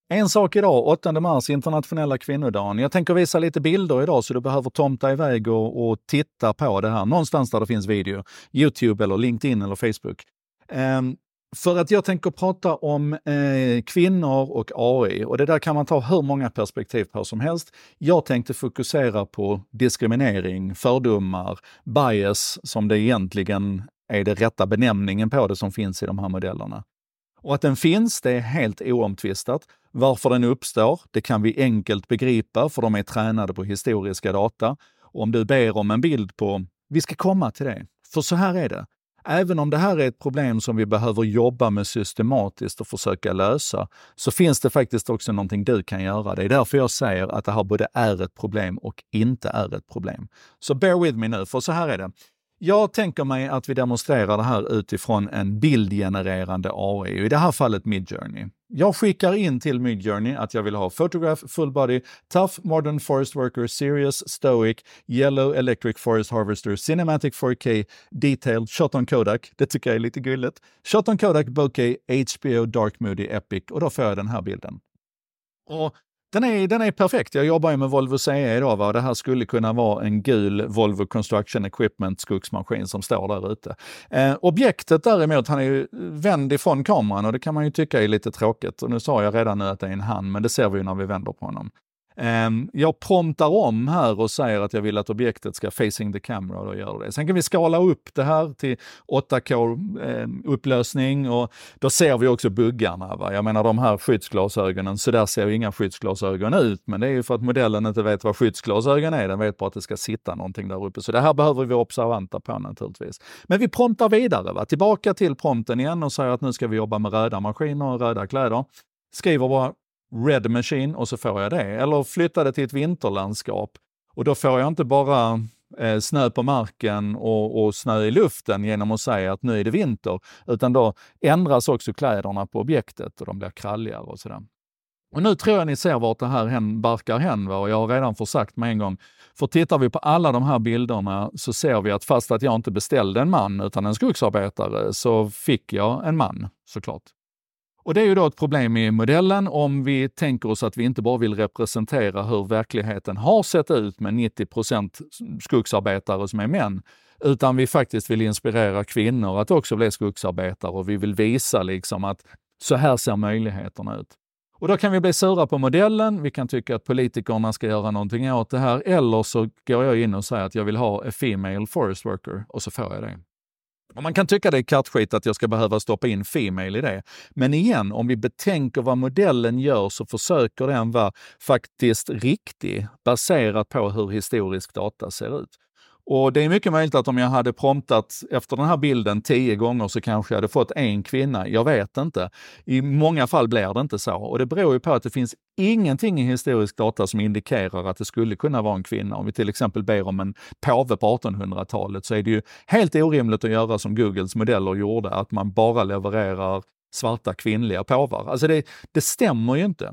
En sak idag, 8 mars, internationella kvinnodagen. Jag tänker visa lite bilder idag så du behöver tomta iväg och titta på det här. Någonstans där det finns video. YouTube eller LinkedIn eller Facebook. För att jag tänker prata om kvinnor och AI och det där kan man ta hur många perspektiv på som helst. Jag tänkte fokusera på diskriminering, fördomar, bias som det egentligen är det rätta benämningen på det som finns i de här modellerna. Och att den finns, det är helt oomtvistat. Varför den uppstår, det kan vi enkelt begripa för de är tränade på historiska data. Och om du ber om en bild på, vi ska komma till det. För så här är det. Även om det här är ett problem som vi behöver jobba med systematiskt och försöka lösa, så finns det faktiskt också någonting du kan göra. Det är därför jag säger att det här både är ett problem och inte är ett problem. Så bear with me nu, för så här är det. Jag tänker mig att vi demonstrerar det här utifrån en bildgenererande AI, i det här fallet Midjourney. Jag skickar in till Midjourney att jag vill ha photograph, full body, tough, modern forest worker, serious, stoic, yellow, electric forest harvester, cinematic 4K, detailed, shot on Kodak, det tycker jag är lite gulligt, shot on Kodak, bokeh, HBO, dark moody, epic, och då får jag den här bilden. Och den är perfekt. Jag jobbar ju med Volvo CE idag och det här skulle kunna vara en gul Volvo Construction Equipment skogsmaskin som står där ute. Objektet däremot, han är ju vänd ifrån kameran och det kan man ju tycka är lite tråkigt. Och nu sa jag redan nu att det är en han, men det ser vi ju när vi vänder på honom. Jag promptar om här och säger att jag vill att objektet ska facing the camera och då gör det. Sen kan vi skala upp det här till 8K-upplösning och då ser vi också buggarna. Va? Jag menar de här skyddsglasögonen, så där ser ju inga skyddsglasögon ut, men det är ju för att modellen inte vet vad skyddsglasögon är. Den vet bara att det ska sitta någonting där uppe. Så det här behöver vi observanta på naturligtvis. Men vi promptar vidare, va? Tillbaka till prompten igen och säger att nu ska vi jobba med röda maskiner och röda kläder. Skriver bara Red Machine och så får jag det. Eller flytta det till ett vinterlandskap och då får jag inte bara snö på marken och snö i luften genom att säga att nu är det vinter, utan då ändras också kläderna på objektet och de blir kralligare och sådär. Och nu tror jag ni ser vart det här barkar hän, va? Och jag har redan försagt med en gång. För tittar vi på alla de här bilderna så ser vi att fast att jag inte beställde en man utan en skogsarbetare så fick jag en man såklart. Och det är ju då ett problem i modellen om vi tänker oss att vi inte bara vill representera hur verkligheten har sett ut med 90% skogsarbetare som är män, utan vi faktiskt vill inspirera kvinnor att också bli skogsarbetare och vi vill visa liksom att så här ser möjligheterna ut. Och då kan vi bli sura på modellen, vi kan tycka att politikerna ska göra någonting åt det här, eller så går jag in och säger att jag vill ha a female forest worker och så får jag det. Och man kan tycka det är kattskit att jag ska behöva stoppa in female i det. Men igen, om vi betänker vad modellen gör så försöker den vara faktiskt riktig baserat på hur historisk data ser ut. Och det är mycket möjligt att om jag hade promptat efter den här bilden 10 gånger så kanske jag hade fått en kvinna. Jag vet inte. I många fall blir det inte så. Och det beror ju på att det finns ingenting i historisk data som indikerar att det skulle kunna vara en kvinna. Om vi till exempel ber om en påve på 1800-talet så är det ju helt orimligt att göra som Googles modeller gjorde, att man bara levererar svarta kvinnliga påvar. Alltså det stämmer ju inte.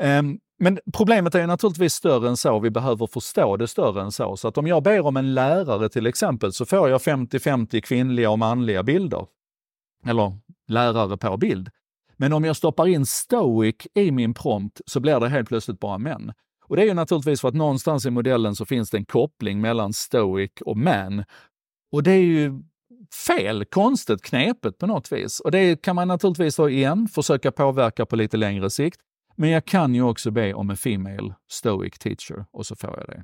Men problemet är naturligtvis större än så. Vi behöver förstå det större än så. Så att om jag ber om en lärare till exempel så får jag 50-50 kvinnliga och manliga bilder. Eller lärare per bild. Men om jag stoppar in stoic i min prompt så blir det helt plötsligt bara män. Och det är ju naturligtvis för att någonstans i modellen så finns det en koppling mellan stoic och man. Och det är ju fel, konstigt, knepet på något vis. Och det kan man naturligtvis då igen försöka påverka på lite längre sikt. Men jag kan ju också be om en female stoic teacher och så får jag det.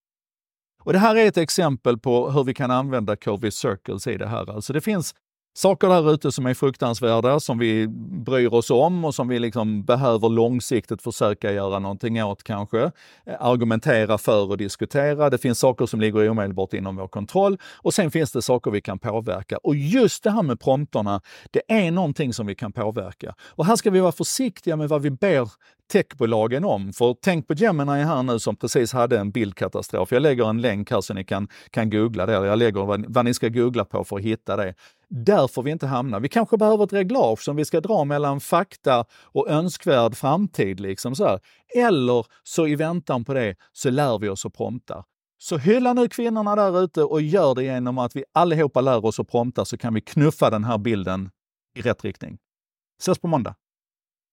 Och det här är ett exempel på hur vi kan använda Covey Circles i det här. Alltså det finns saker där ute som är fruktansvärda, som vi bryr oss om och som vi liksom behöver långsiktigt försöka göra någonting åt kanske. Argumentera för och diskutera. Det finns saker som ligger omedelbart inom vår kontroll och sen finns det saker vi kan påverka. Och just det här med prompterna, det är någonting som vi kan påverka. Och här ska vi vara försiktiga med vad vi ber techbolagen om. För tänk på Gemini här nu som precis hade en bildkatastrof. Jag lägger en länk här så ni kan googla det. Jag lägger vad ni ska googla på för att hitta det. Där får vi inte hamna. Vi kanske behöver ett reglage som vi ska dra mellan fakta och önskvärd framtid. Liksom så här. Eller så i väntan på det så lär vi oss att prompta. Så hylla nu kvinnorna där ute och gör det genom att vi allihopa lär oss att prompta så kan vi knuffa den här bilden i rätt riktning. Ses på måndag.